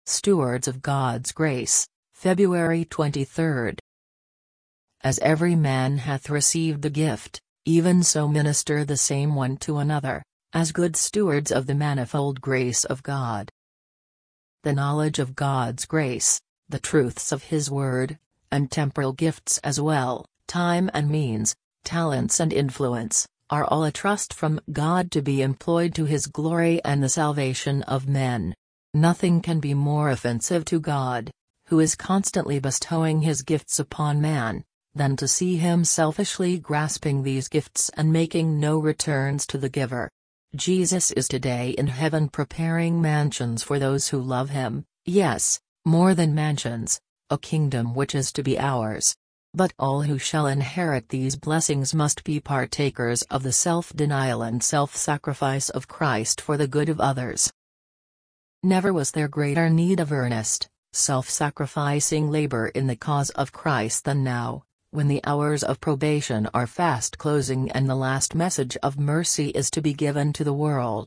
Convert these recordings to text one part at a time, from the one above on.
Stewards of God's Grace, February 23. As every man hath received the gift, even so minister the same one to another, as good stewards of the manifold grace of God. The knowledge of God's grace, the truths of His Word, and temporal gifts as well, time and means, talents and influence, are all a trust from God to be employed to His glory and the salvation of men. Nothing can be more offensive to God, who is constantly bestowing His gifts upon man, than to see Him selfishly grasping these gifts and making no returns to the giver. Jesus is today in heaven preparing mansions for those who love Him, yes, more than mansions, a kingdom which is to be ours. But all who shall inherit these blessings must be partakers of the self-denial and self-sacrifice of Christ for the good of others. Never was there greater need of earnest, self-sacrificing labor in the cause of Christ than now, when the hours of probation are fast closing and the last message of mercy is to be given to the world.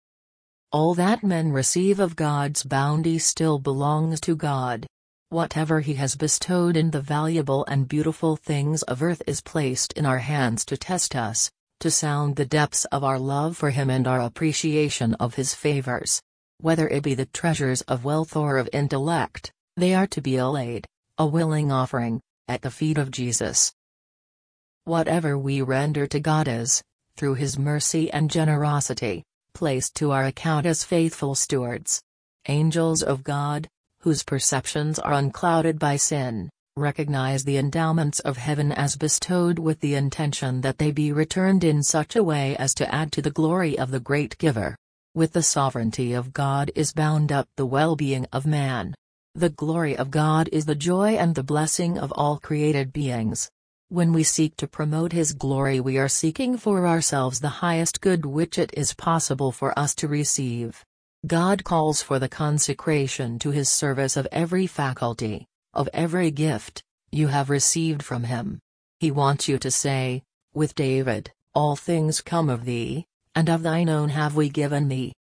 All that men receive of God's bounty still belongs to God. Whatever He has bestowed in the valuable and beautiful things of earth is placed in our hands to test us, to sound the depths of our love for Him and our appreciation of His favors. Whether it be the treasures of wealth or of intellect, they are to be laid, a willing offering, at the feet of Jesus. Whatever we render to God is, through His mercy and generosity, placed to our account as faithful stewards. Angels of God, whose perceptions are unclouded by sin, recognize the endowments of heaven as bestowed with the intention that they be returned in such a way as to add to the glory of the great Giver. With the sovereignty of God is bound up the well-being of man. The glory of God is the joy and the blessing of all created beings. When we seek to promote His glory, we are seeking for ourselves the highest good which it is possible for us to receive. God calls for the consecration to His service of every faculty, of every gift, you have received from Him. He wants you to say, with David, "All things come of Thee, and of Thine own have we given Thee."